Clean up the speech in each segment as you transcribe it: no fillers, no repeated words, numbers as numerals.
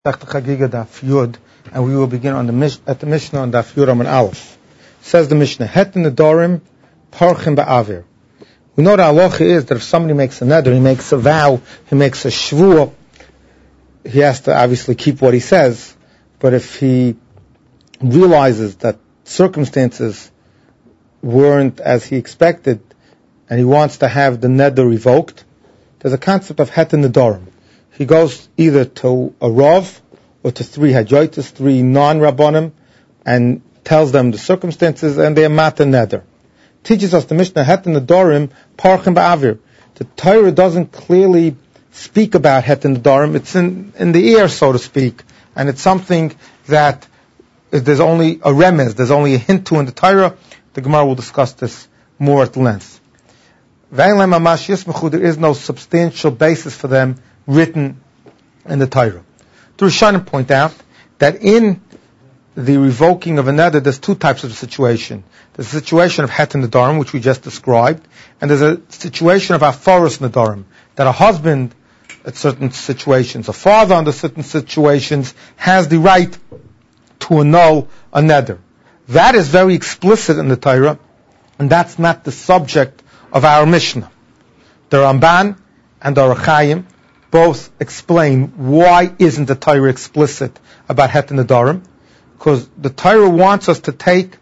Daf Chagiga Daf Yud, and we will begin on at the Mishnah on Daf Yud Amud Aleph. Says the Mishnah, Het Nedarim Parchim Ba'avir. We know the halacha is that if somebody makes a neder, he makes a vow, he makes a shvuah, he has to obviously keep what he says. But if he realizes that circumstances weren't as he expected, and he wants to have the neder revoked, there's a concept of Het Nedarim. He goes either to a Rav or to three Hajoitis, three non-Rabbanim, and tells them the circumstances, and they are mata neder. Teaches us the Mishnah, Het Nedarim Parchim Ba'avir. The Torah doesn't clearly speak about Het Nedarim. It's in the air, so to speak, and it's something that there's only a remez, there's only a hint to in the Torah. The Gemara will discuss this more at length. There is no substantial basis for them written in the Torah. The Rishonim point out that in the revoking of a neder, there's two types of situation. There's a situation of Het Nedarim, which we just described, and there's a situation of Afaros Nedarim, that a husband at certain situations, a father under certain situations, has the right to annul a neder. That is very explicit in the Torah, and that's not the subject of our Mishnah. The Ramban and the Orach Chaim both explain why isn't the Torah explicit about Het Nedarim, because the Torah wants us to take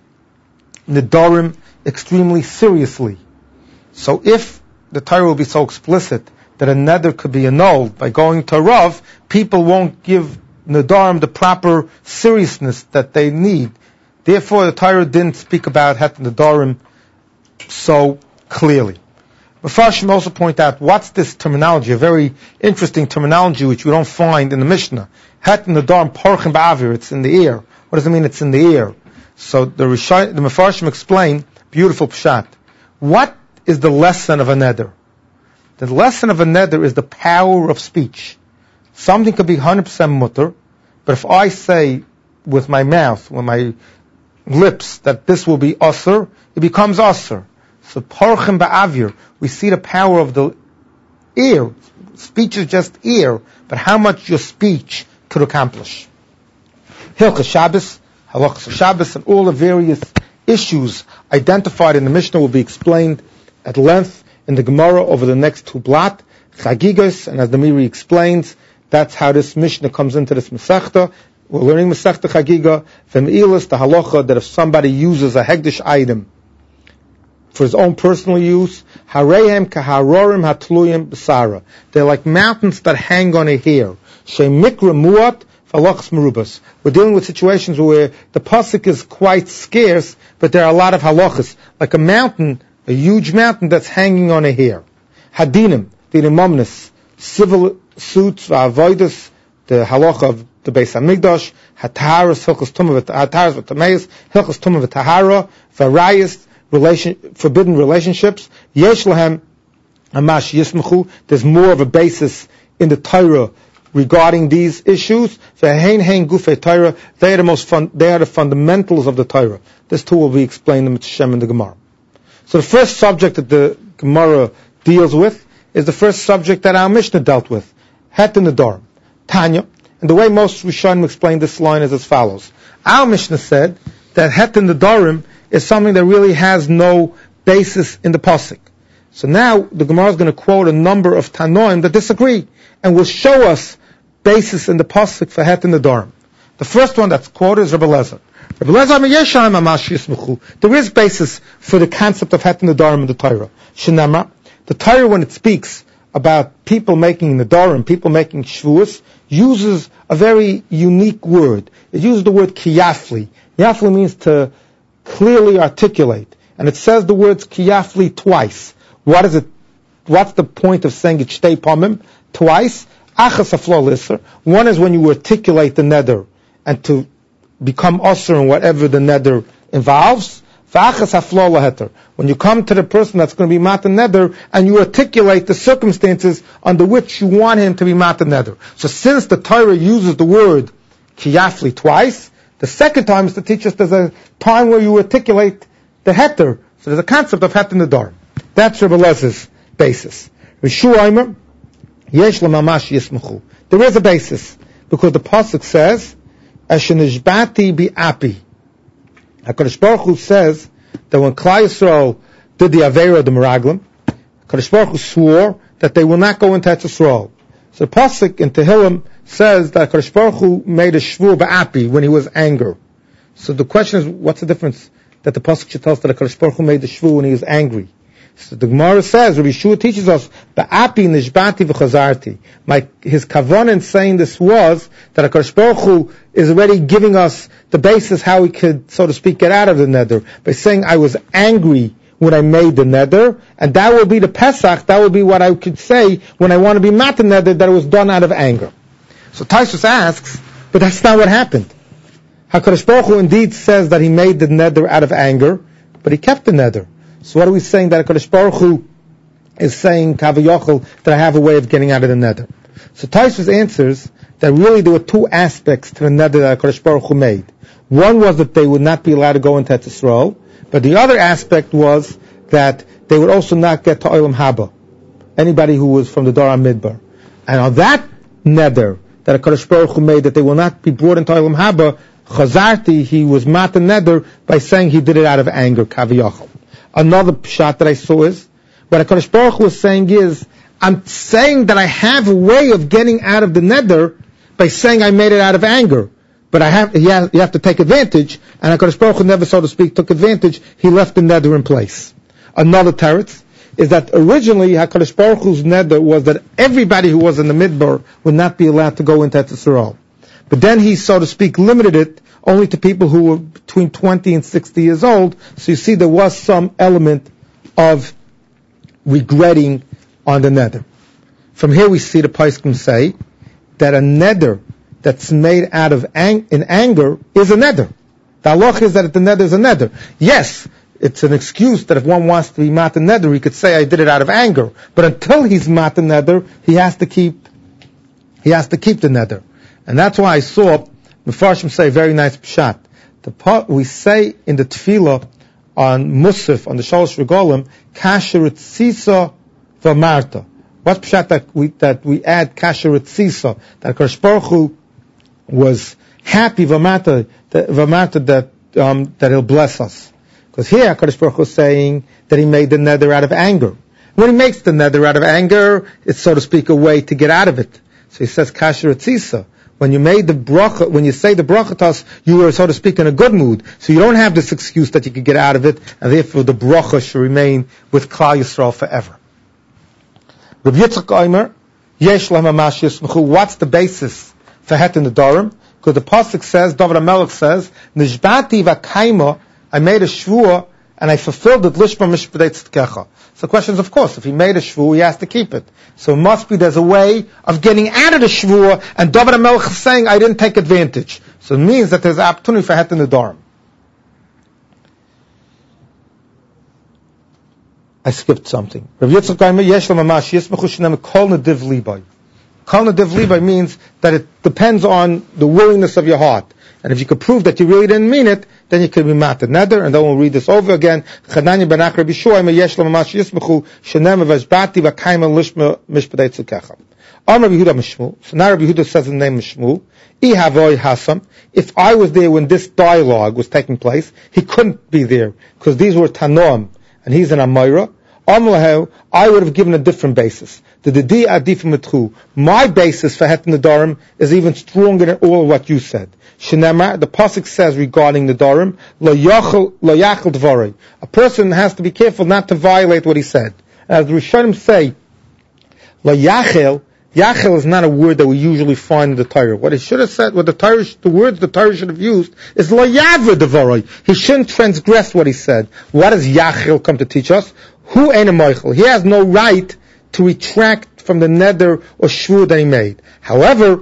Nedarim extremely seriously. So if the Torah will be so explicit that a neder could be annulled by going to a Rav, people won't give Nedarim the proper seriousness that they need. Therefore, the Torah didn't speak about Het Nedarim so clearly. Mepharshim also point out, what's this terminology, a very interesting terminology which we don't find in the Mishnah. Het Nedarim Parchim Ba'avir, it's in the air. What does it mean it's in the air? So the Mepharshim explain, beautiful pshat. What is the lesson of a neder? The lesson of a neder is the power of speech. Something could be 100% mutter, but if I say with my mouth, with my lips, that this will be asr, it becomes asr. So Parchim Ba'avir, we see the power of the ear. Speech is just ear, but how much your speech could accomplish. Hilchos Shabbos, Halachos Shabbos, and all the various issues identified in the Mishnah will be explained at length in the Gemara over the next two blot, Chagigas, and as the Miri explains, that's how this Mishnah comes into this Masechta. We're learning Masechta Chagiga, V'me'ilas, the halacha that if somebody uses a hegdish item for his own personal use, harehem kaharorim hatluyim b'sara. They're like mountains that hang on a hair. Shemikra muat falachs merubas. We're dealing with situations where the pasuk is quite scarce, but there are a lot of halachas, like a mountain, a huge mountain that's hanging on a hair. Hadinim, dinimomnis, civil suits, va'avodas, the halacha of the Beis Hamikdash, hataharas, hilchos tumah v'taharas v'tameis, hilchos tumah v'tahara, v'rayas, forbidden relationships. Yesh lahem amash yismachu. There's more of a basis in the Torah regarding these issues. Ve'hein hein gufei Torah. They are the fundamentals of the Torah. This too will be explained in Mitzvah in the Gemara. So the first subject that the Gemara deals with is the first subject that our Mishnah dealt with. Het Nedarim. Tanya. And the way most Rishonim explain this line is as follows. Our Mishnah said that Het Nedarim is something that really has no basis in the pasuk. So now the Gemara is going to quote a number of Tanoim that disagree, and will show us basis in the pasuk for Het Nedarim. The first one that's quoted is Rebbe Lezer. Rebbe Lezer, there is basis for the concept of Het Nedarim in the Torah. Shenamar, the Torah, when it speaks about people making Nedarim, people making Shvuos, uses a very unique word. It uses the word kiyafli. Kiyafli means to clearly articulate, and it says the words kiyafli twice. What is it? What's the point of saying it shtei pamim twice? Achas aflo liser. One is when you articulate the neder and to become osir in whatever the neder involves. V'achas aflo laheter. When you come to the person that's going to be matan neder and you articulate the circumstances under which you want him to be matan neder. So since the Torah uses the word kiyafli twice, the second time is to teach us there's a time where you articulate the heter. So there's a concept of Het Nedarim. That's Rebbe Lezer's basis. Rishu Aimer, Yesh Lamamash Yismachu. There is a basis. Because the pasuk says, "Eshenishbati bi api." HaKadosh Baruch Hu says that when Klal Yisrael did the Aveira of the Meraglim, HaKadosh Baruch Hu swore that they will not go into Eretz Yisrael. So the pasuk in Tehillim says that HaKadosh Baruch Hu made a shvur ba'api when he was angry. So the question is, what's the difference that the pasuk should tell us that HaKadosh Baruch Hu made the shvur when he was angry? So the Gemara says, Rabbi Yeshua teaches us, ba'api nishbati v'chazarti. His kavanah in saying this was that HaKadosh Baruch Hu is already giving us the basis how we could, so to speak, get out of the neder by saying I was angry when I made the neder, and that will be the Pesach, that will be what I could say when I want to be matan neder, that it was done out of anger. So Taisus asks, but that's not what happened. HaKadosh Baruch Hu indeed says that he made the neder out of anger, but he kept the neder. So what are we saying that HaKadosh Baruch Hu is saying, Kavayachal, that I have a way of getting out of the neder? So Taisus answers that really there were two aspects to the neder that HaKadosh Baruch Hu made. One was that they would not be allowed to go into Eretz Yisrael, but the other aspect was that they would also not get to Olam Haba, anybody who was from the Dor HaMidbar. And on that neder that HaKadosh Baruch Hu made, that they will not be brought into Olam Haba, Chazarti, he was matan neder by saying he did it out of anger, Kaviyachal. Another pshat that I saw is, what HaKadosh Baruch Hu was saying is, I'm saying that I have a way of getting out of the neder by saying I made it out of anger. But you have to take advantage, and HaKadosh Baruch Hu never, so to speak, took advantage. He left the neder in place. Another teretz is that originally HaKadosh Baruch Hu's neder was that everybody who was in the midbar would not be allowed to go into Eretz Yisrael. But then he, so to speak, limited it only to people who were between 20 and 60 years old. So you see there was some element of regretting on the neder. From here we see the Poskim say that a neder that's made out of in anger is a neder. The halach is that the neder is a neder. Yes, it's an excuse that if one wants to be matan neder, he could say I did it out of anger. But until he's matan neder, he has to keep the neder. And that's why I saw Mefarshim say a very nice pshat. We say in the tefillah on Musaf, on the Shalosh Regalim, kasher etzisa v'marta. What's pshat that we add kasher etzisa? That HaKadosh Baruch Hu was happy v'marta that he'll bless us. Because here HaKadosh Baruch Hu is saying that he made the neder out of anger. When he makes the neder out of anger, it's, so to speak, a way to get out of it. So he says kasher etzisa. When you made the bracha, when you say the bracha to us, you were, so to speak, in a good mood. So you don't have this excuse that you could get out of it, and therefore the bracha should remain with Klal Yisrael forever. Rabbi Yitzchak Omer, Yesh Lamamash Yismachu, what's the basis for Het in the Dorim? Because the pasuk says, David HaMelech says, Nishbati v'kaima, I made a shvua, and I fulfilled it, Lishma Mishpedei Tzedkecha. So the question is, of course, if he made a shvua, he has to keep it. So it must be there's a way of getting out of the shvua, and David HaMelech is saying, I didn't take advantage. So it means that there's an opportunity for Het in the Dorim. I skipped something. Rav Yitzchak Omer, Yesh Lamamash Yismachu Shneim Kol Nediv Libay. Kol Nediv Libay means that it depends on the willingness of your heart. And if you could prove that you really didn't mean it, then you could be matan neder, and then we'll read this over again. Chananya ben Achar B'Shua, Yesh Lamamash Yismachu Shneim V'Ashbati V'Kaima Lishma Mishpedei Tzedkecha. Amar Yehuda Mishmul. So now Rabbi Yehuda says the name Mishmul. I Havoy Hasam. If I was there when this dialogue was taking place, he couldn't be there because these were Tanoim and he's an Amayra. I would have given a different basis. My basis for Het Nedarim is even stronger than all of what you said. Shenamar, the pasuk says regarding Nedarim, lo yachal dvarei. A person has to be careful not to violate what he said. As the Rishonim say, lo yachel is not a word that we usually find in the Torah. What he should have said, the words the Torah should have used is lo yavra dvarei. He shouldn't transgress what he said. What does yachel come to teach us? Who ain't a Michael? He has no right to retract from the neder or shvur that he made. However,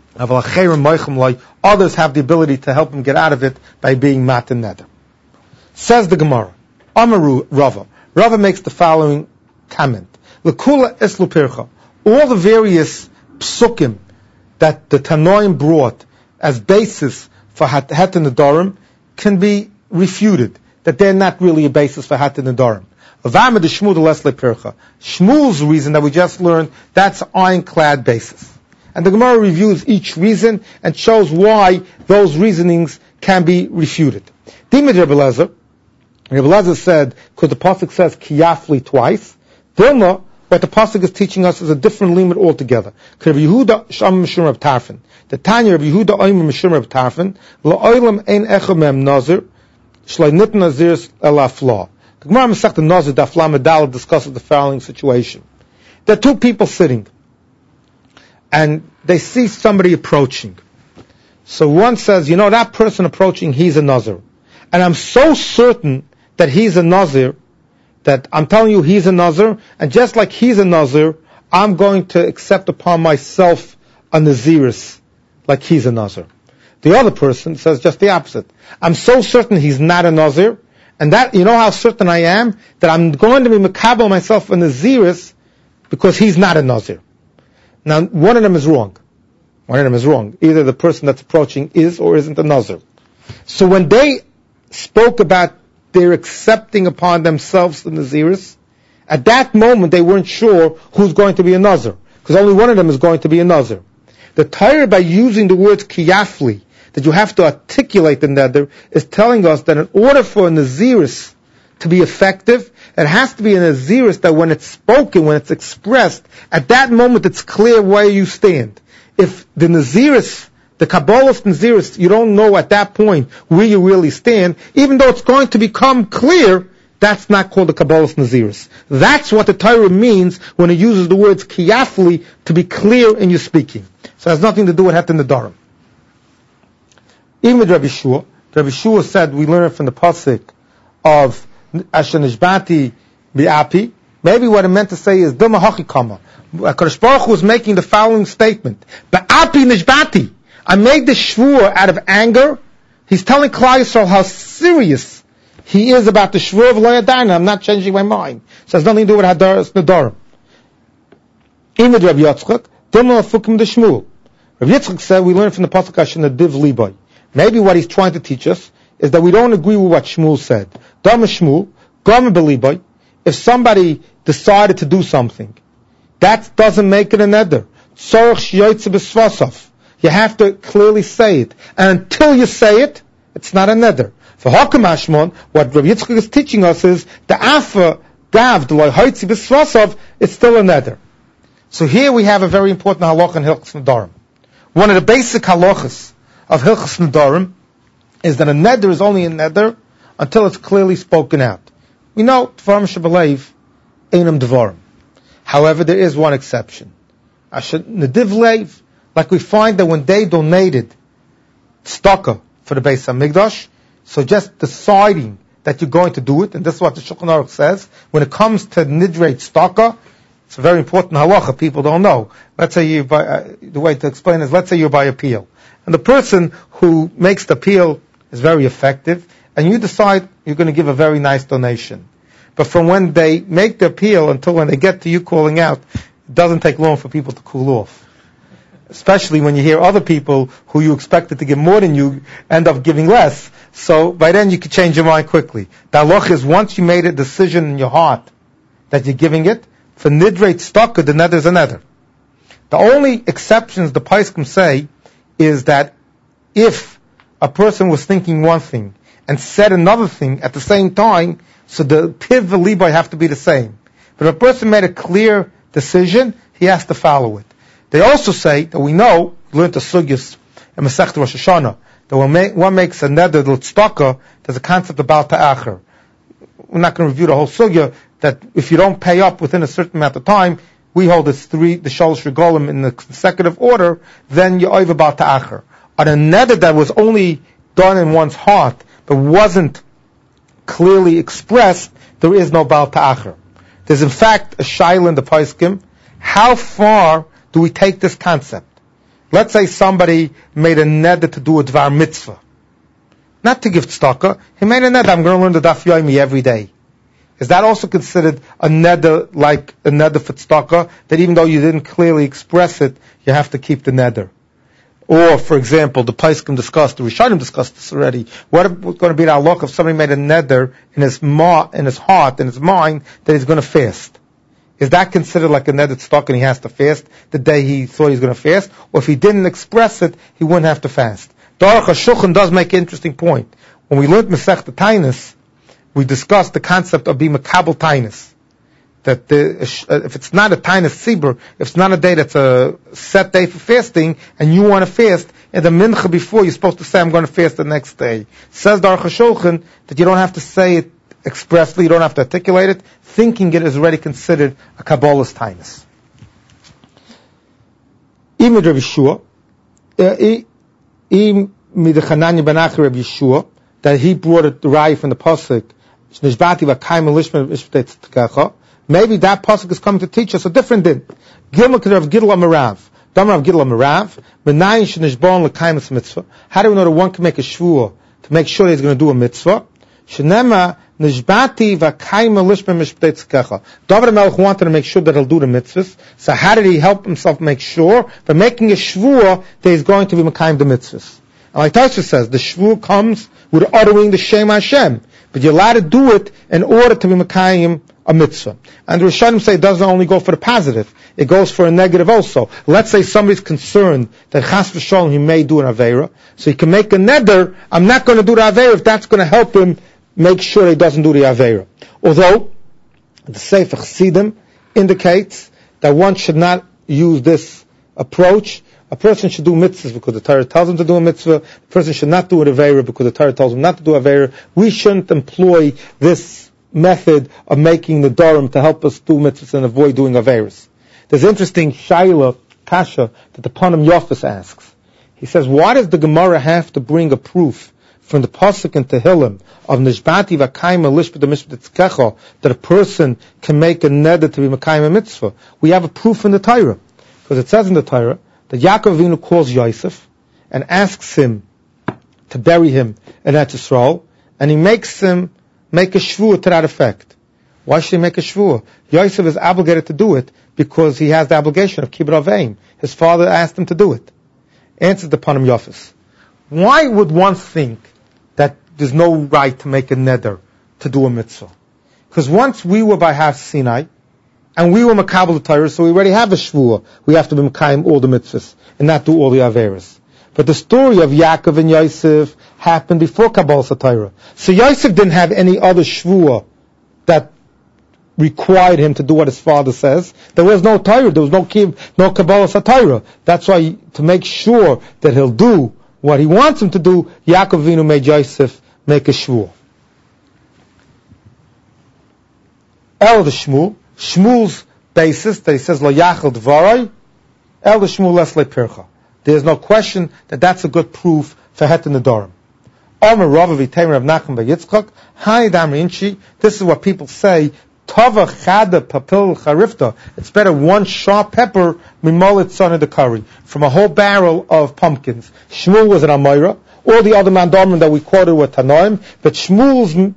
others have the ability to help him get out of it by being matan neder. Says the Gemara, Amaru Rava. Rava makes the following comment. L'kula eslu pircha. All the various psukim that the Tanoim brought as basis for Het Nedarim can be refuted. That they're not really a basis for Het Nedarim. Shmuel's reason that we just learned, that's an ironclad basis. And the Gemara reviews each reason and shows why those reasonings can be refuted. Dimid Rebbe Elazar said, because the pasuk says kiyafli twice, Dilma, what the pasuk is teaching us is a different limit altogether. Rabbi Yehuda Sham Mishum Reb Tarfon. The Tanya Rabbi Yehuda Oim Mishum Reb Tarfon, La'olam ein echad mem nazir, shloi nit naziris elafla. The Gemara Masechta Nazir Daf Lamed Daled discusses the following situation. There are two people sitting, and they see somebody approaching. So one says, that person approaching, he's a Nazir. And I'm so certain that he's a Nazir, that I'm telling you he's a Nazir, and just like he's a Nazir, I'm going to accept upon myself a Naziris, like he's a Nazir. The other person says just the opposite. I'm so certain he's not a Nazir, and that, how certain I am, that I'm going to be Mekabel myself a Naziris, because he's not a Nazir. Now, one of them is wrong. Either the person that's approaching is or isn't a Nazir. So when they spoke about their accepting upon themselves the Naziris, at that moment they weren't sure who's going to be a Nazir, because only one of them is going to be a Nazir. The Torah, by using the words kiyafli, that you have to articulate the neder, is telling us that in order for a Naziris to be effective, it has to be a Naziris that when it's spoken, when it's expressed, at that moment it's clear where you stand. If the Naziris, the Kabbalist Naziris, you don't know at that point where you really stand, even though it's going to become clear, that's not called the Kabbalist Naziris. That's what the Torah means when it uses the words kiyafli, to be clear in your speaking. So it has nothing to do with Het Nedarim. Even with Rabbi Shua said, we learn it from the pasuk of Asher Nishbati Bi'api. Maybe what it meant to say is Duma Hachikama. HaKadosh Baruch Hu was making the following statement: Ba'api Nishbati. I made this shvur out of anger. He's telling Klal Yisrael how serious he is about the shvur of Lo Yadarna. I'm not changing my mind. So it has nothing to do with Hadaras Nedarim. Even with Rabbi Yitzchak, Duma Afukim de Shmuel. Rabbi Yitzchak said, we learn from the pasuk Asher Nadiv Libai. Maybe what he's trying to teach us is that we don't agree with what Shmuel said. Dama Shmuel, Gama Belibai, if somebody decided to do something, that doesn't make it a neder. Tzorach sh'yoytze b'svasav. You have to clearly say it. And until you say it, it's not a neder. For Hakam Ashmon, what Rabbi Yitzchak is teaching us is, the afa gav, the loy hoytze b'svasav, it's still a neder. So here we have a very important halach in Hilchos Nedarim. One of the basic halachas of Hilchos Nedarim is that a neder is only a neder until it's clearly spoken out. We know Tvarim Shebelev Einam Devarim. However, there is one exception. Asher Nediv Leiv, like we find that when they donated tzedakah for the Beis Hamikdash, so just deciding that you're going to do it, and this is what the Shulchan Aruch says, when it comes to nidrei tzedakah, it's a very important halacha, people don't know. Let's say you buy, the way to explain is, let's say you buy a peel. And the person who makes the peel is very effective, and you decide you're going to give a very nice donation. But from when they make the appeal until when they get to you calling out, it doesn't take long for people to cool off. Especially when you hear other people who you expected to give more than you end up giving less. So by then you can change your mind quickly. The halach is, once you made a decision in your heart that you're giving it, for nidrei tzedakah, the neder is a neder. The only exceptions the Paiskim say is that if a person was thinking one thing and said another thing at the same time, so the piv v'libay have to be the same. But if a person made a clear decision, he has to follow it. They also say that we know, we learned the sugyas in Masechta Rosh Hashanah, that when one makes a neder l'tzedakah, there's a concept about ta'achar. We're not going to review the whole sugya, that if you don't pay up within a certain amount of time, we hold the shalosh regalim in the consecutive order, then you're over about ta'achar. On a neder that was only done in one's heart, but wasn't clearly expressed, there is no Baal Ta'achar. There's in fact a shaila in the Paiskim, how far do we take this concept? Let's say somebody made a neder to do a dvar mitzvah. Not to give tzedakah, he made a neder, I'm going to learn the daf yomi every day. Is that also considered a neder, like a neder for tzedakah, that even though you didn't clearly express it, you have to keep the neder? Or, for example, the Paiskim discussed, the Rishonim discussed this already. What is going to be the halach if somebody made a neder in his heart, in his mind, that he's going to fast? is that considered like a neder stuck and he has to fast the day he thought he was going to fast? Or if he didn't express it, he wouldn't have to fast. The Aruch HaShulchan does make an interesting point. When we learned Masechta Tainis, we discussed the concept of being makabel Tainis. That if it's not a Tainis Sibur, if it's not a day that's a set day for fasting, and you want to fast, in the mincha before, you're supposed to say, I'm going to fast the next day. Says the Aruch HaShulchan that you don't have to say it expressly, you don't have to articulate it. Thinking it is already considered a Kabbalah's Tainis. Imid Rabbi Yeshua, Imid Chananya ben Achi Rabbi Yeshua, that he brought the raya from the pasuk, Nishbati v'kayim lishma mishptei tzedakah. Maybe that pasuk is coming to teach us a different din. Gilma Rav Gidla Merav. Damar Rav Gidla Merav. Menayin shenishbon l'kayim mitzvah. How do we know that one can make a shvuah to make sure that he's going to do a mitzvah? Shenema nishbati v'kayim lishma mishptei tzedakah. David HaMelech wanted to make sure that he'll do the mitzvahs. So how did he help himself make sure? By making a shvuah that he's going to be mekayim the mitzvahs. And like Tosfos says, the shvuah comes with uttering the Shem Hashem. But you're allowed to do it in order to be mekayim a mitzvah. And the Rishonim say it doesn't only go for the positive, it goes for a negative also. Let's say somebody's concerned that chas v'sholom he may do an aveira, so he can make a neder, I'm not going to do the aveira if that's going to help him make sure he doesn't do the aveira. Although, the Sefer Chassidim indicates that one should not use this approach. A person should do mitzvahs because the Torah tells him to do a mitzvah. A person should not do an aveira because the Torah tells him not to do aveira. We shouldn't employ this method of making the Dorim to help us do mitzvahs and avoid doing aveiras. There's an interesting Shaila, Kasha, that the Panim Yofis asks. He says, why does the Gemara have to bring a proof from the Pasuk in Tehillim of Nishbati v'kayim lishma mishpat tzedakah that a person can make a neder to be mekayim a mitzvah? We have a proof in the Torah. Because it says in the Torah that Yaakov Avinu calls Yosef and asks him to bury him in Eretz Yisrael, and he makes him make a shvuah to that effect. Why should he make a shvuah? Yosef is obligated to do it because he has the obligation of kibbud aveim. His father asked him to do it. Answers the Panim Yofis. Why would one think that there's no right to make a neder to do a mitzvah? Because once we were by Har Sinai, and we were makabel the Torah, so we already have a shvuah. We have to be mekayim all the mitzvahs and not do all the averas. But the story of Yaakov and Yosef happened before Kabbalah Torah. So Yosef didn't have any other shvuah that required him to do what his father says. There was no Torah, there was no Kabbalah Torah. That's why, to make sure that he'll do what he wants him to do, Yaakov Avinu made Yosef make a shvuah. El the Shmuel's basis that he says lo yachal dvarai, el the Shmuel les le pircha. There's no question that that's a good proof for het in the Dorim. Omer Rav v'Teimer Rav Nachman bar Yitzchak, Hani Damri Inchi. This is what people say. Tova chada papil charifta. It's better one sharp pepper mimolit son of the curry from a whole barrel of pumpkins. Shmuel was an Amoira. All the other mandomim that we quoted were Tanoim, but Shmuel's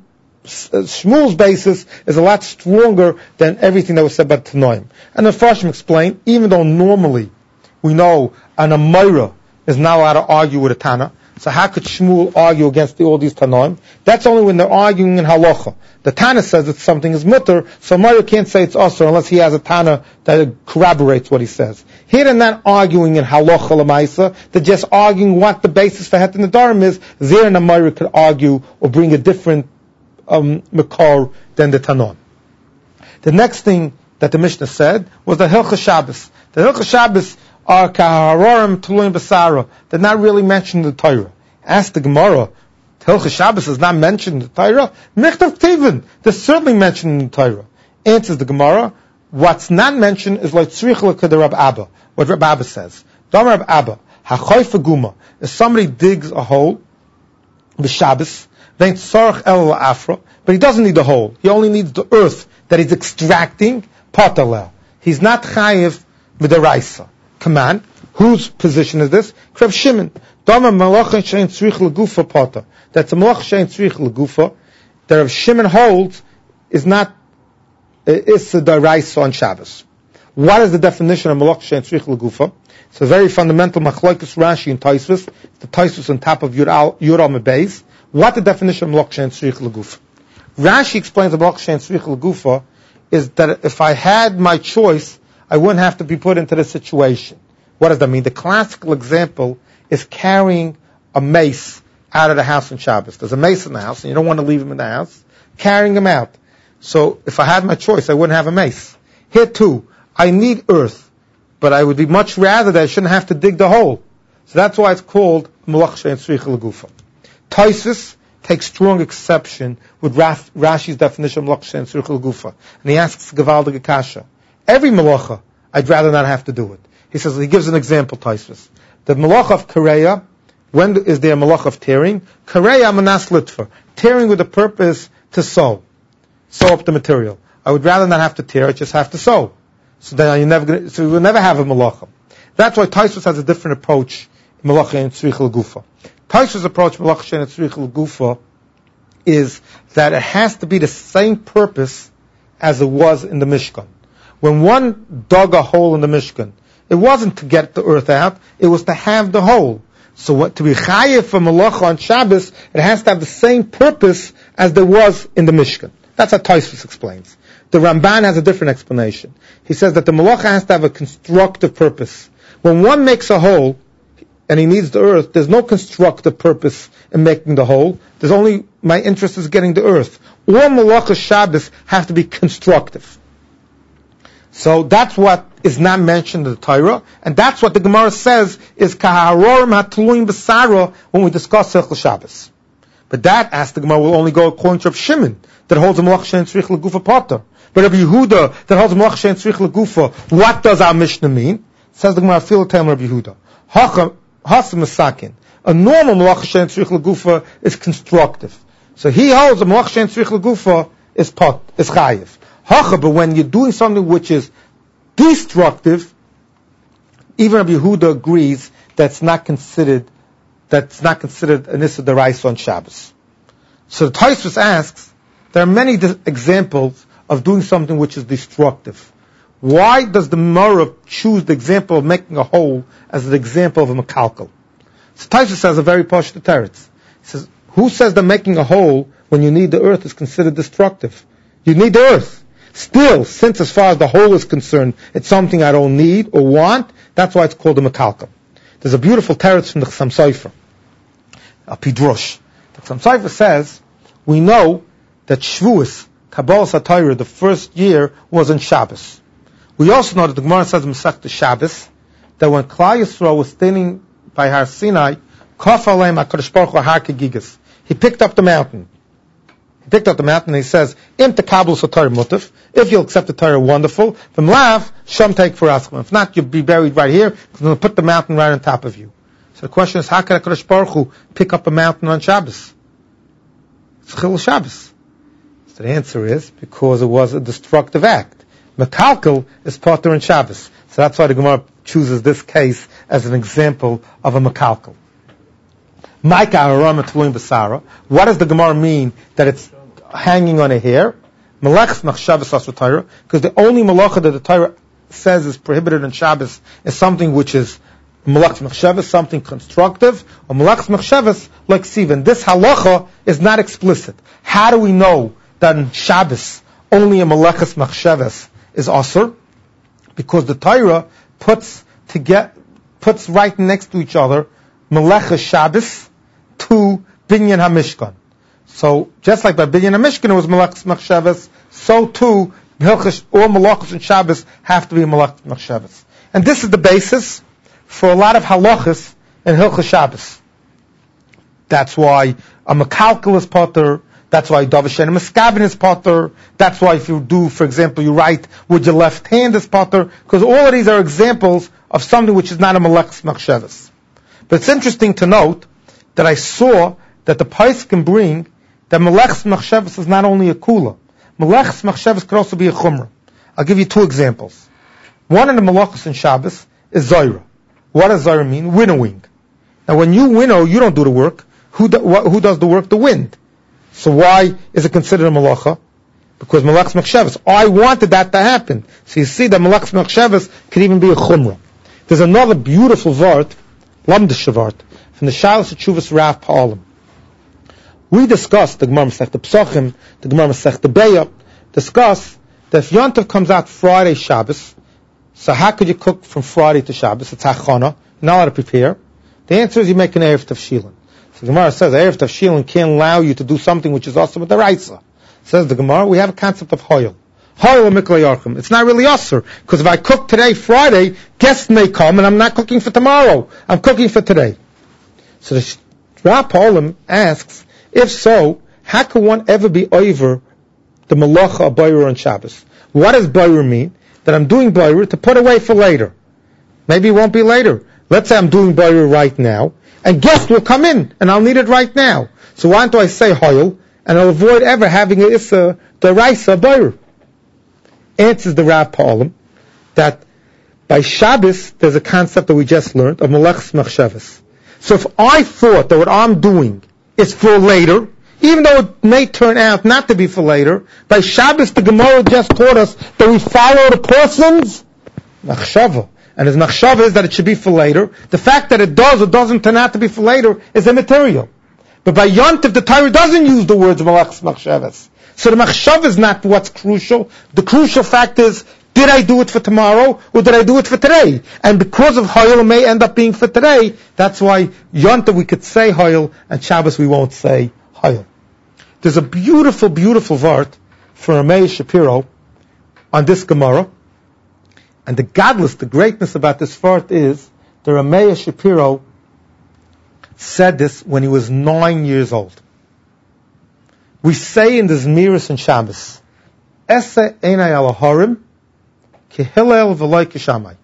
basis is a lot stronger than everything that was said by Tanoim. And the Farshim explained, even though normally we know an Amoira is not allowed to argue with a Tana, so how could Shmuel argue against all these Tanoim? That's only when they're arguing in halacha. The Tana says that something is mutter, so Amoira can't say it's usher unless he has a Tana that corroborates what he says. Here they're not arguing in halacha l'maisa, they're just arguing what the basis for het in the Dorim is. There an Amoira could argue or bring a different makor than the Tanoim. The next thing that the Mishnah said was the Hilchah Shabbos. The Hilchah Shabbos are kaharorim tuluim basara. They're not really mentioned in the Torah. Ask the Gemara, Hilchah Shabbos is not mentioned in the Torah? Michtav Tivin, they're certainly mentioned in the Torah. Answers the Gemara, what's not mentioned is like tzrich l'keder Rab Abba. What Rab Abba says. Dom Rab Abba, hachoy faguma. If somebody digs a hole, the Shabbos, then tzarech el afra, but he doesn't need the hole. He only needs the earth that he's extracting, patalel. He's not chayiv midaraisa. Command. Whose position is this? Reb Shimon. Dama malacha shein tzrich legufa pata. That's a malacha shein tzrich legufa that Reb Shimon holds is not is a daraisa on Shabbos. What is the definition of malacha shein tzrich legufa? It's a very fundamental machlokes Rashi and Tosfos. The Tosfos on top of Yud Beis. What the definition of malacha shein tzrich legufa? Rashi explains the malacha shein tzrich legufa is that if I had my choice, I wouldn't have to be put into this situation. What does that mean? The classical example is carrying a mace out of the house on Shabbos. There's a mace in the house, and you don't want to leave him in the house. Carrying him out. So if I had my choice, I wouldn't have a mace. Here too, I need earth, but I would be much rather that I shouldn't have to dig the hole. So that's why it's called Malach She'en Tzrich L'Gufa. Tosfos takes strong exception with Rashi's definition of Malach She'en Tzrich L'Gufa. And he asks Gevaldige Kasha. Every malacha, I'd rather not have to do it. He says, he gives an example, Tosfos. The malach of Kareya, when is there a malach of tearing? Kareya manas litva. Tearing with the purpose to sew up the material. I would rather not have to tear, I just have to sew. So then you will never have a malacha. That's why Tosfos has a different approach in Malach She'en Tzrich L'Gufa. Tosfos' approach in Malach She'en Tzrich L'Gufa is that it has to be the same purpose as it was in the Mishkan. When one dug a hole in the Mishkan, it wasn't to get the earth out, it was to have the hole. So to be chayev for malacha on Shabbos, it has to have the same purpose as there was in the Mishkan. That's how Tosfos explains. The Ramban has a different explanation. He says that the malacha has to have a constructive purpose. When one makes a hole, and he needs the earth, there's no constructive purpose in making the hole. There's only, my interest is getting the earth. All malacha Shabbos have to be constructive. So that's what is not mentioned in the Torah, and that's what the Gemara says is kaharorim hatluim b'sara when we discuss Hilchos Shabbos. But that, as the Gemara, will only go according to Rav Shimon that holds a Malach She'en Tzrich L'Gufa potter. But Rabbi Yehuda that holds a Malach She'en Tzrich L'Gufa, what does our Mishnah mean? Says the Gemara, feel the Rabbi Yehuda. Hasim Masakin. A normal Malach She'en Tzrich L'Gufa is constructive. So he holds a Malach She'en Tzrich L'Gufa is chayiv. But when you're doing something which is destructive, even Rabbi Yehuda agrees that's not considered an Issa D'Oraisa on Shabbos. So the Tosfos asks, there are many examples of doing something which is destructive. Why does the Gemara choose the example of making a hole as an example of a mekalkel? So Tosfos says a very posh teretz. He says, who says that making a hole when you need the earth is considered destructive? You need the earth. Still, since as far as the hole is concerned, it's something I don't need or want, that's why it's called a mekalkel. There's a beautiful teretz from the Chassam Sofer, a Pidrosh. The Chassam Sofer says, we know that Shavuos, Kabbalah Satira, the first year, was on Shabbos. We also know that the Gemara says in Masechta Shabbos, that when Klal Yisrael was standing by Har Sinai, Kaf Aleim HaKadosh Baruch Hu Har Kegigas, he picked up the mountain. He picked up the mountain and he says, Im tekablu Torah mutav. If you'll accept the Torah, wonderful. From lav, sham take for aschim. If not, you'll be buried right here, because I'm going to put the mountain right on top of you. So the question is, how can HaKadosh Baruch Hu pick up a mountain on Shabbos? It's Chil Shabbos. So the answer is, because it was a destructive act. Mekalkel is potter in Shabbos. So that's why the Gemara chooses this case as an example of a mekalkel. What does the Gemara mean that it's hanging on a hair? Because the only malacha that the Torah says is prohibited on Shabbos is something which is malach machshavas, something constructive, or malach machshavas like Sivan. This halacha is not explicit. How do we know that in Shabbos only a malachas machshavas is asur? Because the Torah puts right next to each other malachas Shabbos to Binyan HaMishkan. So, just like by Binyan HaMishkan it was Malachas Machshavas, so too, all Malachas and Shabbos have to be Malachas Machshavas. And this is the basis for a lot of halachas in Hilchos Shabbos. That's why a mekalkel is potter, that's why Davashen and Meskabin is potter, that's why if you do, for example, you write with your left hand is potter, because all of these are examples of something which is not a Malachas Machshavas. But it's interesting to note that I saw that the Pais can bring that Melech's Machshavas is not only a Kula. Melech's Machshavas could also be a Chumrah. I'll give you two examples. One in the Melachos and Shabbos is Zohra. What does Zohra mean? Winnowing. Now when you winnow, you don't do the work. Who does the work? The wind. So why is it considered a Melacha? Because Melech's Machshavas. I wanted that to happen. So you see that Melech's Machshavas could even be a Chumrah. There's another beautiful Vart, Lamdish Vart, from the Shalos Tshuvas Rav Pa'alim. We discussed the Gemara Masechta Psachim, the Gemara Masechta Beya, discuss that if Yontif comes out Friday Shabbos, so how could you cook from Friday to Shabbos? It's hachana. You're not allowed to prepare. The answer is you make an Erev Tavshilin. So the Gemara says Erev Tavshilin can't allow you to do something which is also with the Raisa. Says the Gemara, we have a concept of Hoyel. Hoyel Mikla Yarchim. It's not really Asr, because if I cook today, Friday, guests may come, and I'm not cooking for tomorrow. I'm cooking for today. So the Rab Olam asks, if so, how can one ever be over the Malacha of Boirer on Shabbos? What does Boirer mean? That I'm doing Boirer to put away for later. Maybe it won't be later. Let's say I'm doing Boirer right now, and guests will come in, and I'll need it right now. So why don't I say Hoyel, and I'll avoid ever having a Issa, the Raisa Boirer? Answers the Rab Olam that by Shabbos there's a concept that we just learned of Melech's Machshavas. So if I thought that what I'm doing is for later, even though it may turn out not to be for later, by Shabbos the Gemara just taught us that we follow the person's Machshava. And his Machshava is that it should be for later. The fact that it does or doesn't turn out to be for later is immaterial. But by Yontif the Torah doesn't use the words Melech's Machshavas. So the machshav is not what's crucial. The crucial fact is, did I do it for tomorrow or did I do it for today? And because of Hoyel, it may end up being for today. That's why Yontif we could say Hoyel, and Shabbos we won't say Hoyel. There's a beautiful, beautiful vart for Ramey Shapiro on this Gemara. And the godless, the greatness about this vart is, the Ramey Shapiro said this when he was 9 years old. We say in the Zmiris and Shabbos, Ese einai al harim, ki hillel v'loi kishamai.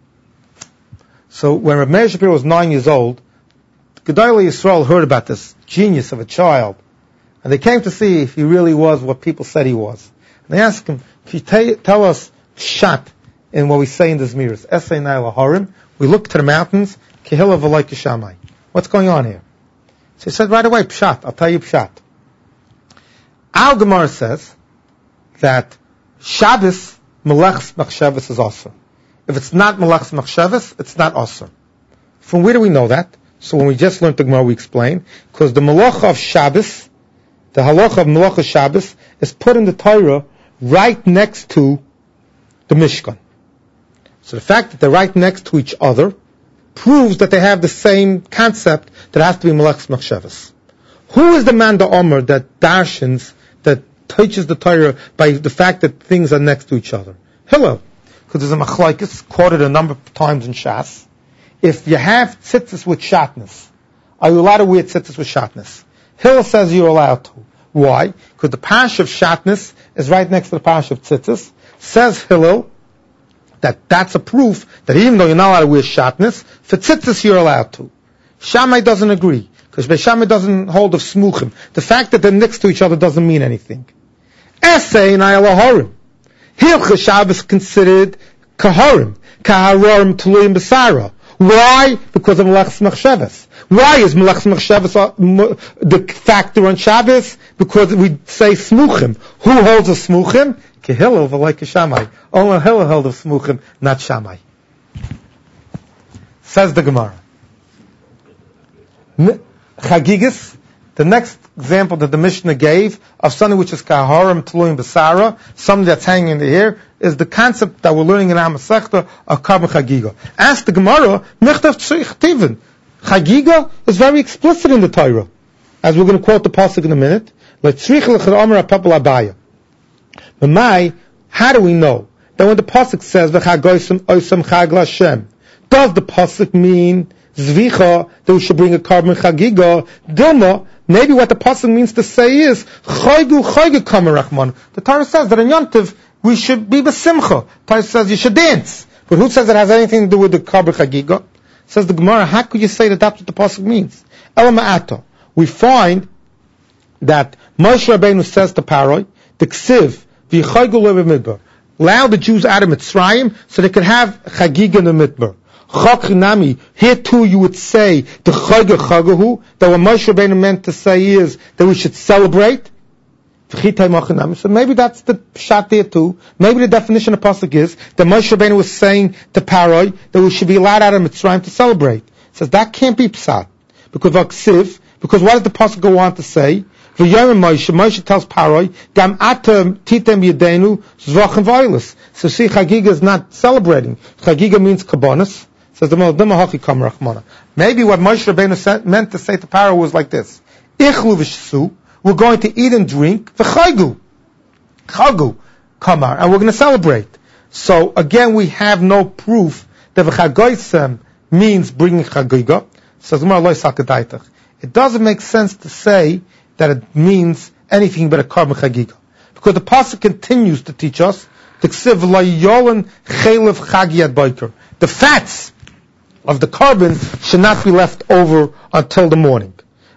So when Reb Meir Shapiro was 9 years old, Gedolei Yisrael heard about this genius of a child, and they came to see if he really was what people said he was. And they asked him, can you tell us pshat in what we say in the Zmiris? Ese einai al harim, we look to the mountains, ki hillel v'loi kishamai. What's going on here? So he said right away, pshat, I'll tell you pshat. Our Gemara says that Shabbos, Melech's Machshavas is Asr. If it's not Melech's Machshavas, it's not Asr. From where do we know that? So when we just learned the Gemara, we explained, because the Malacha of Shabbos, the Halacha of Malacha Shabbos, is put in the Torah right next to the Mishkan. So the fact that they're right next to each other proves that they have the same concept that has to be Melech's Machshavas. Who is the man, the Omer, that darshans, that teaches the Torah by the fact that things are next to each other? Hillel. Because there's a machlokes, quoted a number of times in Shas. If you have tzitzis with shatnez, are you allowed to wear tzitzis with shatnez? Hillel says you're allowed to. Why? Because the pash of shatnez is right next to the pash of tzitzis. Says Hillel that that's a proof that even though you're not allowed to wear shatnez, for tzitzis you're allowed to. Shammai doesn't agree. Because Beis Shammai doesn't hold of smuchim. The fact that they're next to each other doesn't mean anything. Essay in Ayalahorim. Hilchah Shabbos considered kaharim. Kaharim tuluyim b'sara. Why? Because of Melech's Machshavas. Why is Melech's Machshavas the factor on Shabbos? Because we say smuchim. Who holds of smuchim? Kehillel v'loi kishamai. Only Hillel held of smuchim, not Shammai. Says the Gemara. Chagigas, the next example that the Mishnah gave of something which is kaharim tuluyim b'sara, something that's hanging in the air, is the concept that we're learning in our Masechta of Karban Chagiga. Ask the Gemara, Michtav Tzrichtivin. Chagiga is very explicit in the Torah, as we're going to quote the pasuk in a minute. L'tzrich l'chad omer ha'papel abaya. B'mai, how do we know that when the pasuk says v'chagoysem oysem chag l'Hashem, does the pasuk mean Zvicha, that we should bring a Karban Chagiga? Dilma, maybe what the pasuk means to say is Chaygu Kamer Rachman. The Torah says that in Yontiv we should be besimcha. The Torah says you should dance. But who says it has anything to do with the Karban Chagiga? Says the Gemara, how could you say that that's what the pasuk means? Elama'ato. We find that Moshe Rabbeinu says to Paroi, the Ksiv, V'chaygu Lev Midbar, allow the Jews out of Mitzrayim so they could have Chagiga in the Midbar. Chachinami, here too you would say the Chagahu, that what Moshe Rabbeinu meant to say is that we should celebrate. So maybe that's the pshat there too. Maybe the definition of pasuk is that Moshe Rabbeinu was saying to Paroi that we should be allowed out of Mitzrayim to celebrate. It says that can't be pshat because what does the pasuk go on to say? Moshe tells Paroi, Gam atem titem yedenu zvachim v'oilus. So see, Chagiga is not celebrating. Chagiga means kabbonos. Says the Maldim Hachi Kam Rachmana. Maybe what Moshe Rabbeinu meant to say to Paroi was like this: Ichlu v'shsu, we're going to eat and drink, v'chaygu, chagu, kamar, and we're going to celebrate. So again, we have no proof that v'chagoysem means bringing chagiga. Says the Gemara, Lo Sakadaitach. It doesn't make sense to say that it means anything but a carbon chagiga, because the pasuk continues to teach us the ksiv la yolen chelev chagi ad boker. The fats of the carbon should not be left over until the morning.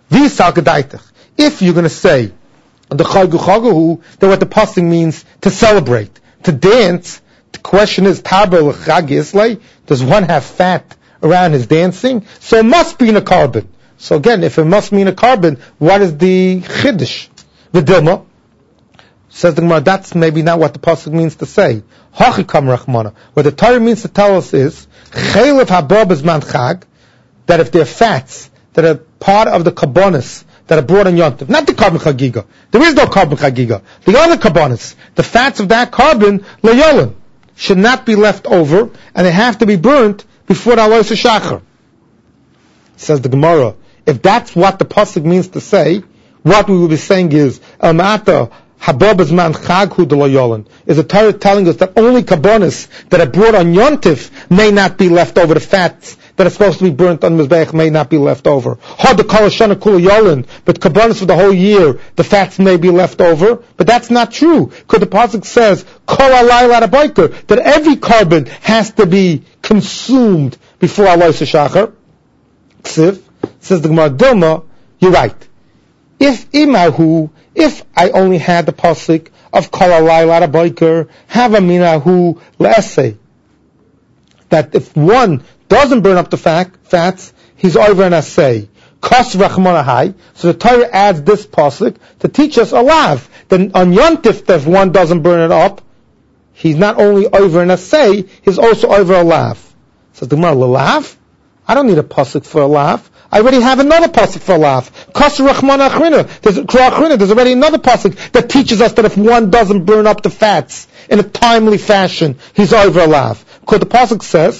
If you're going to say the chagu chagu, then what the pasuk means to celebrate, to dance. The question is, tabel chagi islay, does one have fat around his dancing? So it must be in a carbon. So again, if it must mean a carbon, what is the chiddush? The dilma says the Gemara, that's maybe not what the pasuk means to say. Hachikam rachmana. What the Torah means to tell us is chelev haba b'zman chag, that if they're fats that are part of the kabbonos that are brought on yontif, not the carbon chagiga. There is no carbon chagiga. The other kabbonos, the fats of that carbon layolan, should not be left over, and they have to be burnt before the Alois Shachar. Says the Gemara, if that's what the pasuk means to say, what we will be saying is, Amata habab man chag hu de layolan, is the Torah telling us that only kabbonos that are brought on yontif may not be left over. The fats that are supposed to be burnt on mizbeach may not be left over. Had the kalashana kula yolan, but kabbonos for the whole year, the fats may be left over. But that's not true, because the pasuk says kol alayla abayker, that every carbon has to be consumed before Alois Shachar. Ksiv, says the Gemara Dilma, you're right. If I only had the pasuk of kol alayla abayker, have a minahu le'esei, that if one doesn't burn up the fats, he's over an assay. Kos rachmanahai. So the Torah adds this pasuk to teach us a lav. Then on yontif, if one doesn't burn it up, he's not only over an assay, he's also over a lav. So the Gemara, lav? I don't need a pasuk for a lav. I already have another pasuk for a lav. Kos rachmanah. There's already another pasuk that teaches us that if one doesn't burn up the fats in a timely fashion, he's over a lav. Because the pasuk says,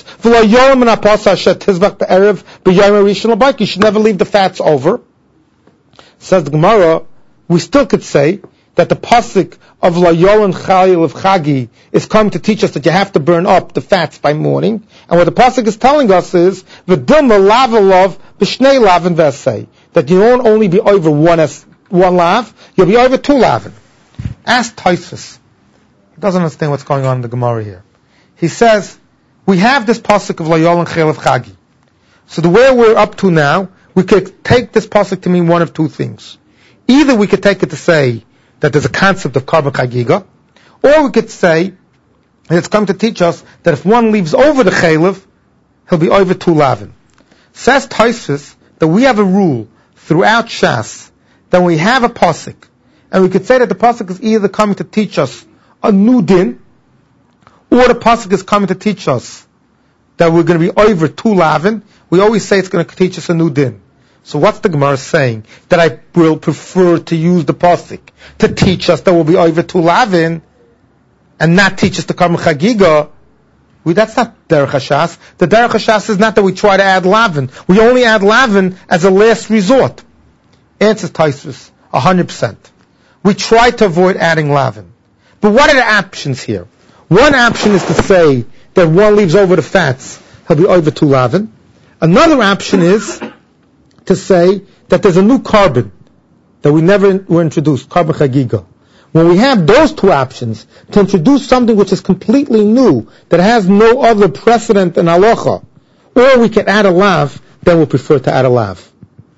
you should never leave the fats over. Says the Gemara, we still could say that the pasuk of La Yolan Chayil of Chagi is coming to teach us that you have to burn up the fats by morning. And what the pasuk is telling us is, V'dilma lavalov b'shnei lavin v'asei, that you won't only be over one lav, you'll be over two lavin. Ask Tosfos. He doesn't understand what's going on in the Gemara here. He says, we have this pasuk of Layol and Chel of Chagi. So the way we're up to now, we could take this pasuk to mean one of two things. Either we could take it to say that there's a concept of carbon chagiga, or we could say that it's come to teach us that if one leaves over the chelev, he'll be over two lavin. Says Tosfos that we have a rule throughout Shas that we have a pasuk, and we could say that the pasuk is either coming to teach us a new din, or the pasuk is coming to teach us that we're going to be over two lavin. We always say it's going to teach us a new din. So what's the Gemara saying? That I will prefer to use the pasuk to teach us that we'll be over two lavin, and not teach us the carbon chagiga. That's not derech hashas. The derech hashas is not that we try to add lavin. We only add lavin as a last resort. Answers Tosfos 100%. We try to avoid adding lavin. But what are the options here? One option is to say that one leaves over the fats, he'll be over two lavin. Another option is to say that there's a new carbon that we never were introduced, carbon chagiga. When we have those two options, to introduce something which is completely new, that has no other precedent in halacha, or we can add a lav, then we'll prefer to add a lav.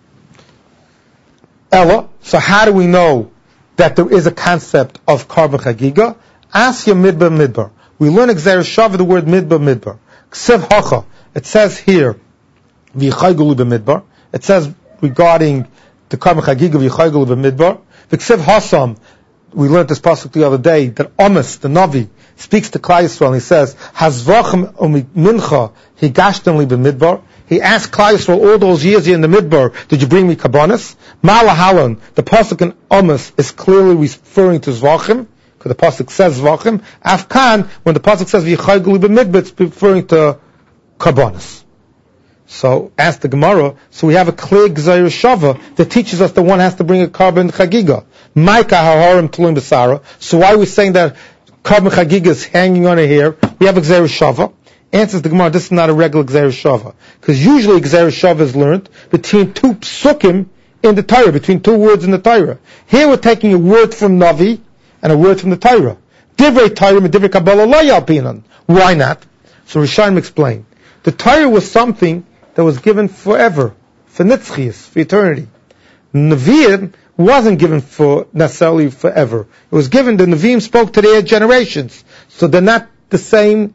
Ella, so how do we know that there is a concept of carbon chagiga? Asya midbar. We learn Xer Shav the word midbar. Ksiv hacha. It says here, v'yichaygulu b'midbar. It says regarding the carbon chagiga v'yichaygulu b'midbar. V'ksiv hasam. We learned this pasuk the other day that Amos, the Navi, speaks to Klal Yisrael and he says, Hazvachem mincha higashtem li b'midbar. He asked Klal Yisrael all those years here in the Midbar, did you bring me Kabbanis? Malahalan, the pasuk in Amos is clearly referring to Zvachim, because the pasuk says Zvachim. Afkan, when the pasuk says V'yichaygu b'midbar, it's referring to Kabbanis. So, ask the Gemara, so we have a clear Gzeir Shava that teaches us that one has to bring a carbon chagiga. Maika haharim tluim b'sara. So why are we saying that carbon chagiga is hanging on a hair? We have a Gzeir Shava. Answers the Gemara, this is not a regular Gzeir Shava. Because usually Gzeir Shava is learned between two psukim in the Torah, between two words in the Torah. Here we're taking a word from Navi and a word from the Torah. Divrei Torah and Divrei Kabbalah lo yalpinan. Why not? So Rishonim explain. The Torah was something that was given forever, for nitzchias, for eternity. Nevi'im wasn't given for necessarily forever. It was given, the Nevi'im spoke to their generations. So they're not the same.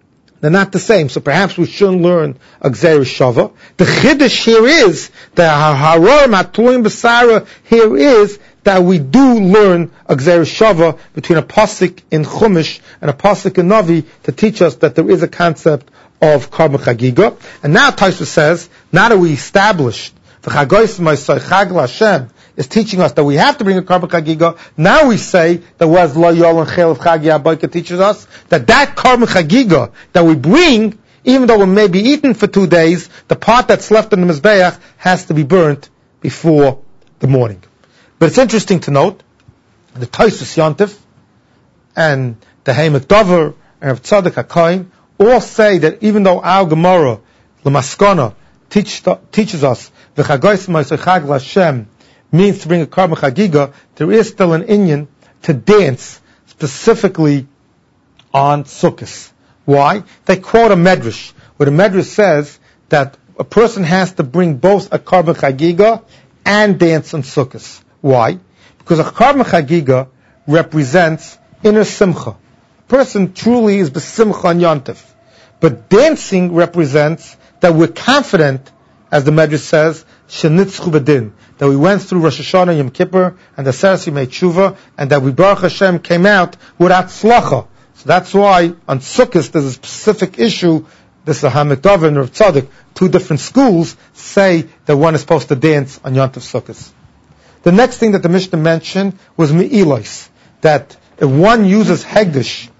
So perhaps we shouldn't learn a Gzeir Shava. The Chiddush here is, the Harorim HaTluim B'Sara here is, that we do learn a Gzeir Shava between a pasuk in Chumash and a pasuk in Navi to teach us that there is a concept of Karban Chagiga. And now Tosfos says, now that we established the Chagoyis Ma'aseh Chag L'Hashem is teaching us that we have to bring a Karban Chagiga, now we say that was Lo Yol and Chel of Chag Yaboika teaches us that Karban Chagiga that we bring, even though it may be eaten for 2 days, the part that's left in the Mizbeach has to be burnt before the morning. But it's interesting to note, the Tosfos Yontif and the Heimek Dover and Rav Tzadok HaKohen all say that even though our Gemara, L'Maskana, teaches us the Chagoyis Ma'aseh Chag L'Hashem means to bring a Karban Chagiga, there is still an inyan to dance specifically on Sukkot. Why? They quote a Medrash, where the Medrash says that a person has to bring both a Karban Chagiga and dance on Sukkot. Why? Because a Karban Chagiga represents inner simcha. A person truly is b'simcha on Yontif. But dancing represents that we're confident, as the Medrash says, shenitzchu b'din, that we went through Rosh Hashanah, Yom Kippur, and the Serasi made tshuva, and that we, Baruch Hashem, came out without tzlacha. So that's why on Sukkot there's a specific issue. This is a Heimek Dover and Rav Tzadok, two different schools, say that one is supposed to dance on Yom Tov Sukkot. The next thing that the Mishnah mentioned was Me'ilos, that if one uses Hegdish,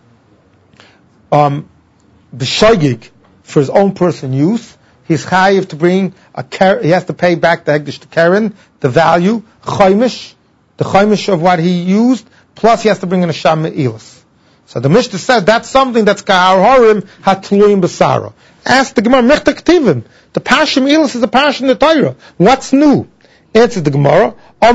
b'shogig, for his own personal use, he's chayiv to bring he has to pay back the Hegdish to Karen, the value, chaimish, the chaimish of what he used, plus he has to bring in a sham Me'ilos. So the Mishnah said that's something that's ka'arorim hatluim b'sara. Ask the Gemara, mechta k'tivim. The Pasha Me'ilos is a Pasha in the Torah. What's new? Answers the Gemara, what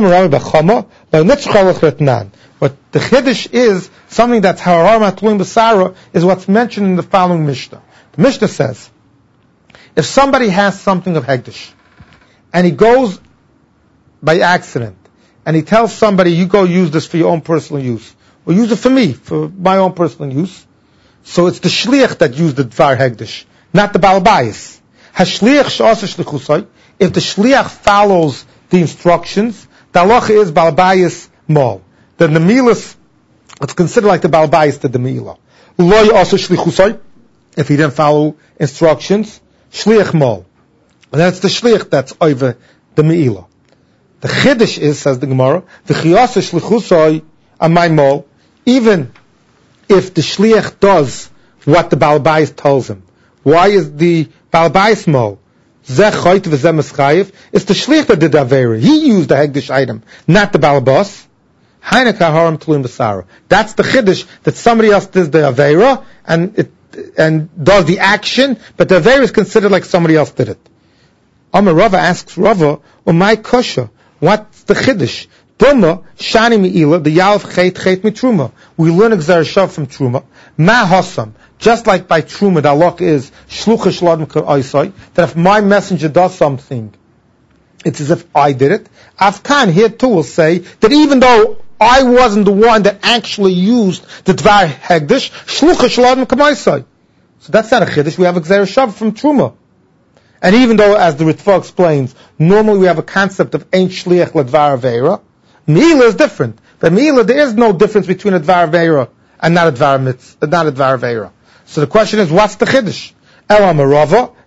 the Chiddush is, something that's ha'arorim hatluim b'sara, is what's mentioned in the following Mishnah. The Mishnah says, if somebody has something of Hegdish, and he goes by accident, and he tells somebody, you go use this for your own personal use, or use it for me, for my own personal use. So it's the shliach that used the dvar hegdish, not the Baal Bayis. Hashliach she'asa shlichusai. If the shliach follows the instructions, the halacha is Baal Bayis mol. The nemilas, it's considered like the Baal Bayis to the meila. Lo ya'asa shlichusai. If he didn't follow instructions, shliach mol. And that's the shliach that's over the meila. The chiddush is, says the Gemara, the chiyasa shlichusai amay mol. Even if the shliach does what the Baal Bayis tells him. Why is the Baal Bayis mol? Zeh choyt v'zeh meschayev. It's the shliach that did the avera. He used the hegdish item, not the Baal Bas. Haina kaharim tluim b'sara. That's the chiddush that somebody else does the avera and does the action, but the avera is considered like somebody else did it. Amar Rava asks Rava, my kosher, what's the chiddush? Doma shani meila the yalv chet mitruma. We learn a gzer shav from truma. Ma hasam, just like by truma, the halach is shlucha shladim ka'isai, that if my messenger does something, it's as if I did it. Afkan here too will say that even though I wasn't the one that actually used the dvar hegdish, shlucha shladim ka'isai. So that's not a chiddush. We have a gzer shav from truma. And even though, as the Ritva explains, normally we have a concept of ein shliach ledvar aveira, Meila is different. But Meila, there is no difference between a Dvar Aveira and not a Dvar Aveira. So the question is, what's the Chiddush? Elam Rava,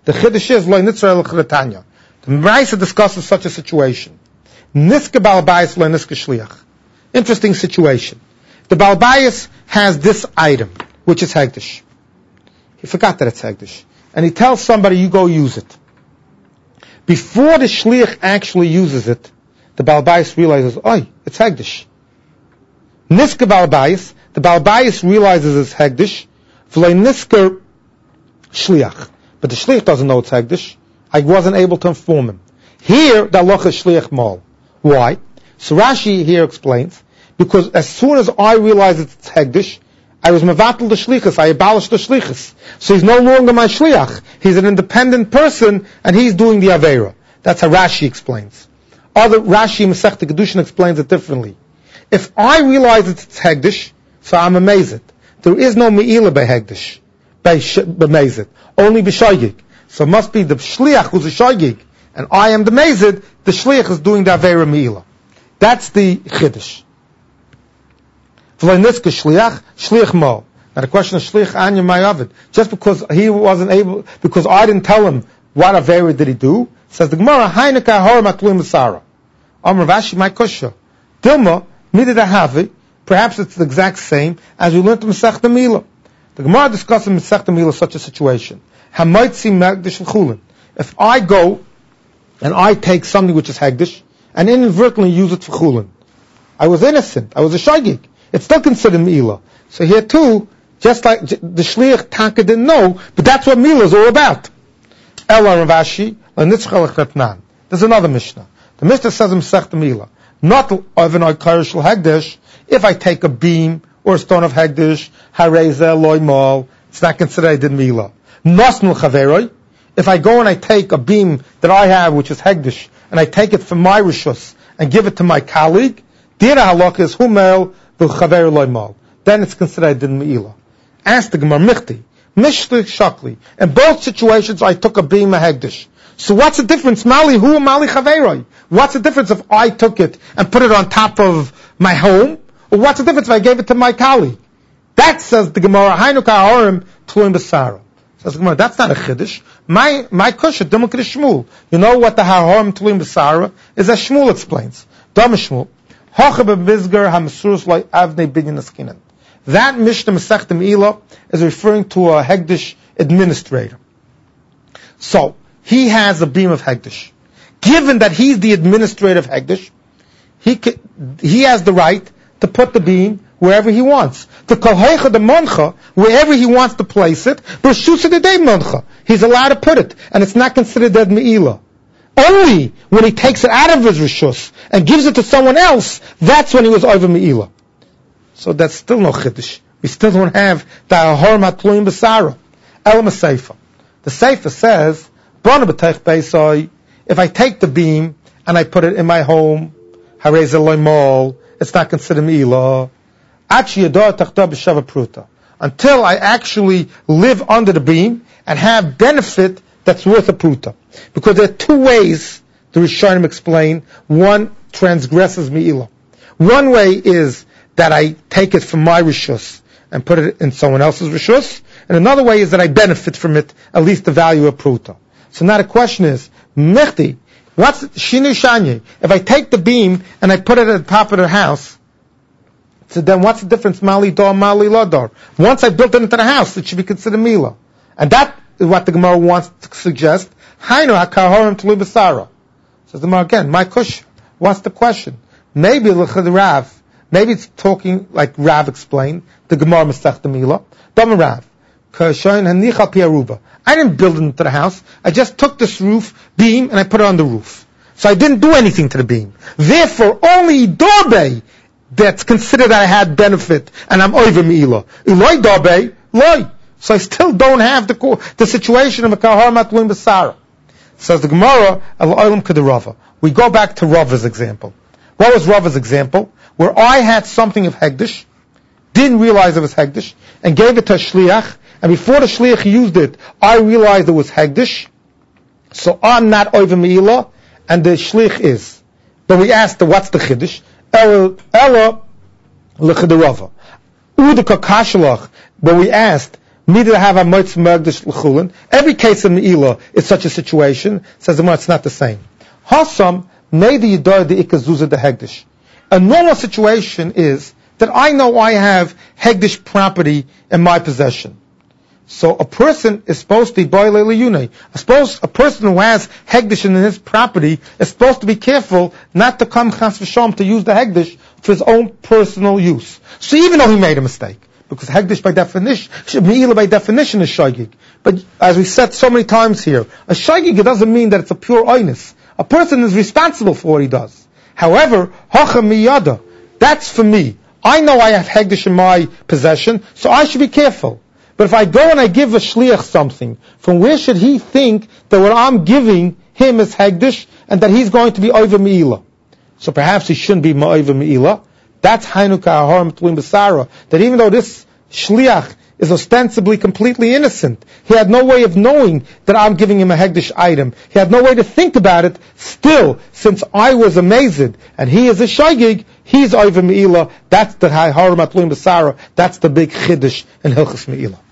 The Chiddush is Lo Nitzra L'Chetanya. The Maraisa discusses such a situation. Niska Balbayis Lo Niska Shliach. Interesting situation. The Balbayis has this item, which is Hegdish. He forgot that it's Hegdish. And he tells somebody, you go use it. Before the Shliach actually uses it, the Balbayis realizes, it's Hegdish. Niska Balbayis, the Balbayis realizes it's Hegdish, V'lei Niska Shliach. But the Shliach doesn't know it's Hegdish. I wasn't able to inform him. Here, the halacha is Shliach Mal. Why? So Rashi here explains, because as soon as I realized it's Hegdish, I was mevatel the shlichus, I abolished the shlichus. So he's no longer my shliach. He's an independent person, and he's doing the aveira. That's how Rashi explains. Other Rashi Masechta Kedushin explains it differently. If I realize it's Hegdish, so I'm amazed. There is no me'ilah by Hegdish, by mezid, only by shoygig. So it must be the shliach who's a shoygig, and I am the mezid. The shliach is doing the aveira me'ilah. That's the chiddush. V'leiniska shliach, shliach mo. Now the question is shliach anya mayavid. Just because he wasn't able, because I didn't tell him what aveira did he do, says the Gemara, Haineka hor matluim Sarah. Amar Vashi my kusha. Dilma mididahavi. Perhaps it's the exact same as we learned in Masechta Milah. The Gemara discusses in Masechta Milah such a situation. Hamaitzi megdish v'chulin. If I go and I take something which is hegdish and inadvertently use it for chulin, I was innocent. I was a shaygig. It's still considered milah. So here too, just like the shliach Taka didn't know, but that's what milah is all about. Ela Ravashi lenitzchel chetnan. There's another Mishnah. The Mishnah says in Masechta Milah, not even oikarish hegdish. If I take a beam or a stone of hegdish, hareza loy mal, it's not considered I did milah. Nosnul chaveroi. If I go and I take a beam that I have, which is hegdish, and I take it from my rishus and give it to my colleague, dira halach is humel v'chaver loy mal. Then it's considered I did milah. Ask the Gemara michti, mishli shakli. In both situations, I took a beam of hegdish. So what's the difference? Mali hu, mali chaveroi. What's the difference if I took it and put it on top of my home? Or what's the difference if I gave it to my colleague? That says the Gemara, Hainu ka'ahorim tluim b'sara. Says the Gemara, that's not a chiddush. My kusha, Dimuk Shmuel. You know what the ha'ahorim tluim b'sara is? As Shmuel explains. Dama Shmuel. Hocha b'mizgar ha'mesurus loy avnei binyan askinan. That Mishnah Masechta Milah is referring to a hegdish administrator. So, he has a beam of hegdish. Given that he's the administrator of hegdish, he has the right to put the beam wherever he wants. The kolhecha the moncha, wherever he wants to place it, b'shusa the day moncha. He's allowed to put it, and it's not considered dead me'ilah. Only when he takes it out of his rishus and gives it to someone else, that's when he was over me'ilah. So that's still no chiddush. We still don't have the ahor matluim b'sara. Elam seifa. The seifa says, b'ana b'teich beisai, if I take the beam and I put it in my home, hareza loy mol, it's not considered mi'ilah. Until I actually live under the beam and have benefit that's worth a pruta. Because there are two ways the Rishonim explain. One transgresses mi'ilah. One way is that I take it from my rishus and put it in someone else's rishus. And another way is that I benefit from it, at least the value of pruta. So now the question is, mechti, what's shinu shanye? If I take the beam and I put it at the top of the house, so then what's the difference, mali dar, mali ladar? Once I built it into the house, it should be considered milah. And that is what the Gemara wants to suggest. Hainu hakahorim tlu b'sara. Says the Gemara again, my kush. What's the question? Maybe Rav. Maybe it's talking like Rav explained, the Gemara Masechta Milah. Dama Rav. I didn't build it into the house. I just took this roof beam and I put it on the roof. So I didn't do anything to the beam. Therefore, only Dorbe that's considered that I had benefit, and I'm over mi'ilah. Eloi Dorbe, loy. So I still don't have the situation of a kahar matluim b'sara. Says the Gemara, al-olam k'derava. We go back to Rava's example. What was Rava's example? Where I had something of hegdish, didn't realize it was hegdish, and gave it to a shliach, and before the shliach used it, I realized it was hegdish, so I'm not over mi'ilah, and the shliach is. But we asked, what's the chiddush? Ella l'chederava. Uda kakashalach. But we asked, Neither have a moitz megdish l'chulin. Every case of me'ilah is such a situation. Says the Gemara, it's not the same. Hasam made the yidor the ikazuzah the hegdish. A normal situation is that I know I have hegdish property in my possession. So a person is supposed to be boile liyunei. I suppose a person who has hegdish in his property is supposed to be careful not to come chas v'sham to use the hegdish for his own personal use. So even though he made a mistake, because hegdish by definition, me'ilah by definition is shaygig. But as we said so many times here, a shaygig, it doesn't mean that it's a pure oinus. A person is responsible for what he does. However, hacha miyada, that's for me. I know I have hegdish in my possession, so I should be careful. But if I go and I give a shliach something, from where should he think that what I'm giving him is hegdish, and that he's going to be over me'ilah? So perhaps he shouldn't be over me'ilah. That's Hainu Ka'aharim T'luim B'Sara. That even though this shliach is ostensibly completely innocent, he had no way of knowing that I'm giving him a hegdish item. He had no way to think about it. Still, since I was amazed, and he is a shaygig, he's over me'ilah. That's the Ha'iharim T'luim B'Sara. That's the big chiddush in Hilchos Me'ilah.